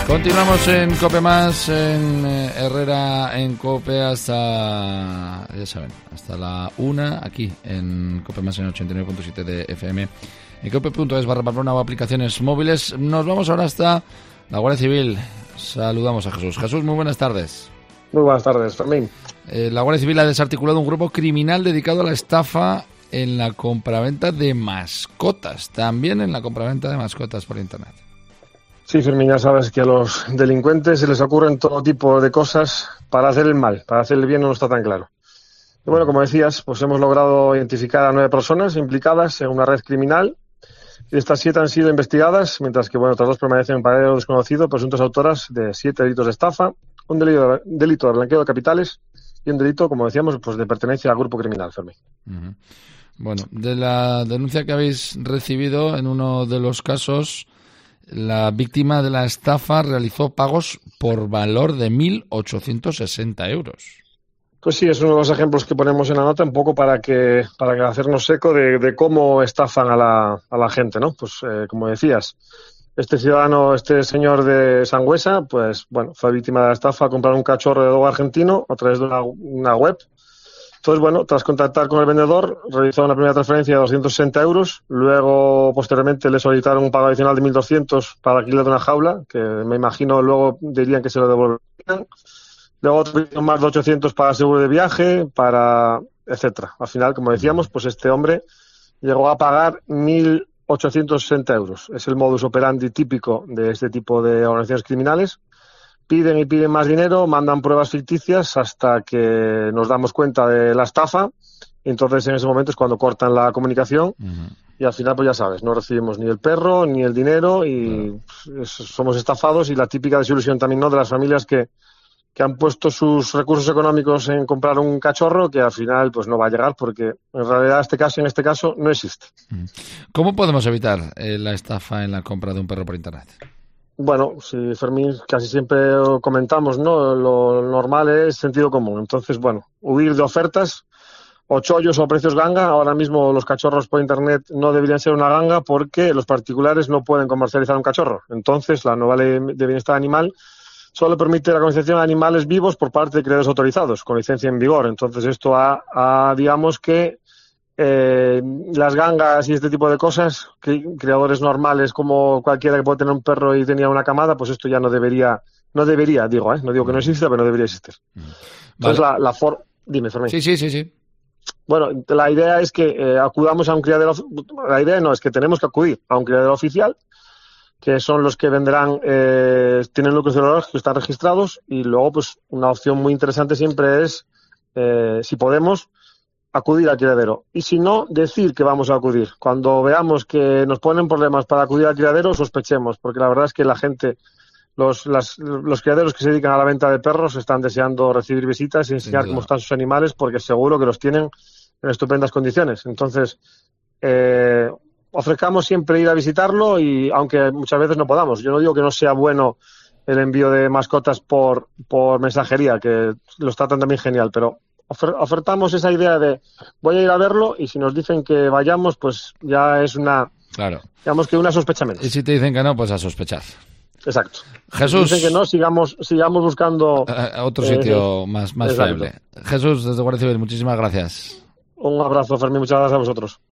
Continuamos en COPE Más, en Herrera, en COPE hasta, ya saben, hasta la 1, aquí en COPE Más en 89.7 de FM, en cope.es/Pamplona o aplicaciones móviles. Nos vamos ahora hasta la Guardia Civil. Saludamos a Jesús. Jesús, muy buenas tardes. Muy buenas tardes, Fermín. La Guardia Civil ha desarticulado un grupo criminal dedicado a la estafa en la compraventa de mascotas, también en la compraventa de mascotas por Internet. Sí, Fermín, ya sabes que a los delincuentes se les ocurren todo tipo de cosas para hacer el mal. Para hacer el bien no está tan claro. Y bueno, como decías, pues hemos logrado identificar a 9 personas implicadas en una red criminal. Y estas 7 han sido investigadas, mientras que otras 2 permanecen en paradero desconocido, presuntas autoras de 7 delitos de estafa, un delito de blanqueo de capitales y un delito, como decíamos, pues de pertenencia al grupo criminal, Fermín. Uh-huh. Bueno, de la denuncia que habéis recibido, en uno de los casos, la víctima de la estafa realizó pagos por valor de 1.860 euros. Pues sí, es uno de los ejemplos que ponemos en la nota, un poco para que hacernos eco de cómo estafan a la gente, ¿no? Pues como decías, este señor de Sangüesa, pues bueno, fue víctima de la estafa a comprar un cachorro de dogo argentino a través de una web. Entonces, bueno, tras contactar con el vendedor, realizó una primera transferencia de 260 euros. Luego, posteriormente, le solicitaron un pago adicional de 1.200 para alquiler de una jaula, que me imagino luego dirían que se lo devolverían. Luego, otro más de 800 para seguro de viaje, etcétera. Al final, como decíamos, pues este hombre llegó a pagar 1.860 euros. Es el modus operandi típico de este tipo de organizaciones criminales. Piden y piden más dinero, mandan pruebas ficticias hasta que nos damos cuenta de la estafa. Y entonces, en ese momento es cuando cortan la comunicación. Uh-huh. Y al final, pues ya sabes, no recibimos ni el perro ni el dinero y somos estafados. Y la típica desilusión también, ¿no?, de las familias que han puesto sus recursos económicos en comprar un cachorro que al final pues no va a llegar porque en realidad en este caso no existe. ¿Cómo podemos evitar la estafa en la compra de un perro por Internet? Bueno, sí, Fermín, casi siempre comentamos, ¿no? Lo normal es sentido común. Entonces, bueno, huir de ofertas o chollos o precios ganga. Ahora mismo los cachorros por Internet no deberían ser una ganga porque los particulares no pueden comercializar un cachorro. Entonces, la nueva ley de bienestar animal solo permite la comercialización de animales vivos por parte de criadores autorizados, con licencia en vigor. Entonces, esto digamos que las gangas y este tipo de cosas, criadores normales como cualquiera que puede tener un perro y tenía una camada, pues esto ya no debería, no digo que no exista, pero no debería existir. Entonces, vale. Dime, Fermín. Sí. Bueno, la idea es que acudamos a un criadero, la idea no, es que tenemos que acudir a un criadero oficial, que son los que vendrán, tienen núcleos zoológicos que están registrados, y luego pues una opción muy interesante siempre es, si podemos, acudir al criadero. Y si no, decir que vamos a acudir. Cuando veamos que nos ponen problemas para acudir al criadero, sospechemos, porque la verdad es que la gente, los criaderos que se dedican a la venta de perros están deseando recibir visitas y enseñar cómo están sus animales, porque seguro que los tienen en estupendas condiciones. Entonces, ofrezcamos siempre ir a visitarlo, y aunque muchas veces no podamos. Yo no digo que no sea bueno el envío de mascotas por mensajería, que los tratan también genial, pero ofertamos esa idea de voy a ir a verlo, y si nos dicen que vayamos, pues ya es digamos que una sospecha menos. Y si te dicen que no, pues a sospechar. Exacto. Jesús, si dicen que no, sigamos buscando otro sitio más fiable. Jesús, desde Guardia Civil, muchísimas gracias. Un abrazo, Fermín, muchas gracias a vosotros.